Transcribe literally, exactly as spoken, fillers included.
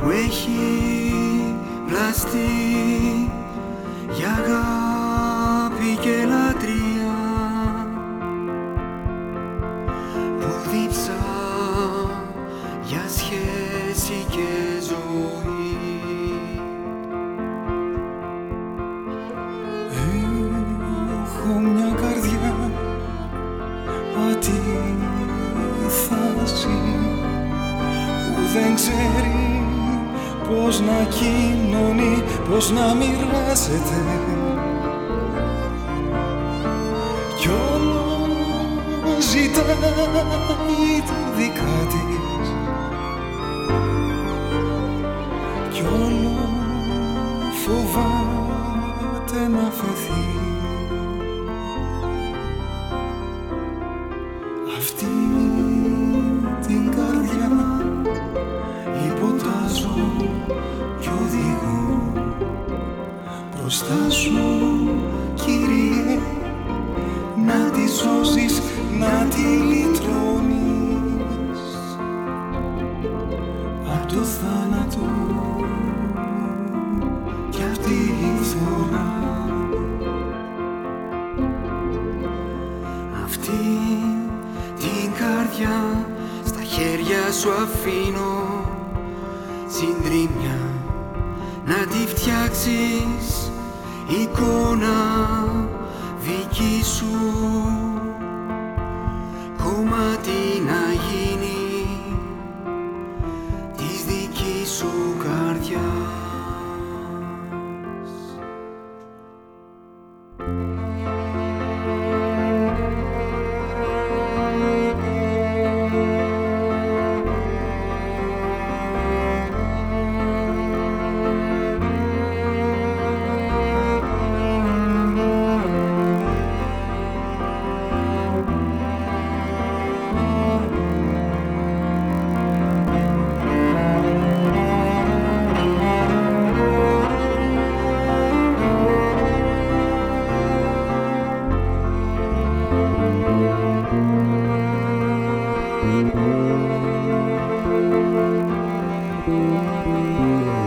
που έχει βλαστεί για αγάπη και λατρεία, που δίψα για σχέση και ζωή. Έχω μια καρδιά αντίφαση που δεν ξέρει πώς να κοινωνεί, πώς να μοιράζεται, κι όλο ζητάει τα δικά της, κι όλο φοβάται να φεθεί. Αυτή την καρδιά υποτάζω κι οδηγώ μπροστά σου, Κύριε, να τη σώσεις, να τη λυτρώνεις απ' το θάνατο κι αυτή η φθορά. Αυτή την καρδιά στα χέρια σου αφήνω, συντρίμμια να τη φτιάξεις εικόνα δική σου, κομμάτι να γίνει της δικής σου καρδιάς. Thank you.